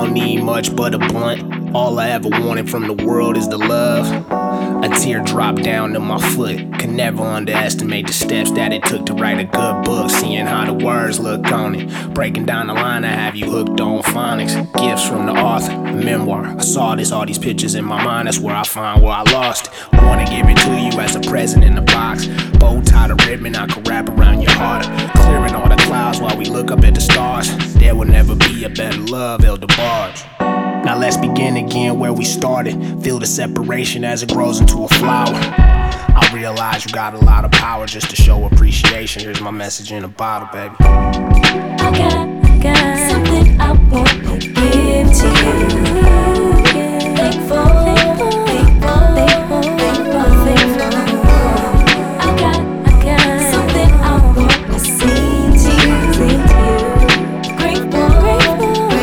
don't need much but a blunt. All I ever wanted from the world is the love. A tear dropped down to my foot. Could never underestimate the steps that it took to write a good book. Seeing how the words look on it, breaking down the line, I have you hooked on phonics. Gifts from the author, a memoir. I saw this, all these pictures in my mind. That's where I find where I lost it. Wanna give it to you as a present in the box. Bow tie the ribbon, I could wrap around your heart. Clearing all the clouds while we look up at the stars. There will never be a better love, Elder Barge. Now let's begin again where we started. Feel the separation as it grows into a flower. I realize you got a lot of power just to show appreciation. Here's my message in a bottle, baby. I got something I want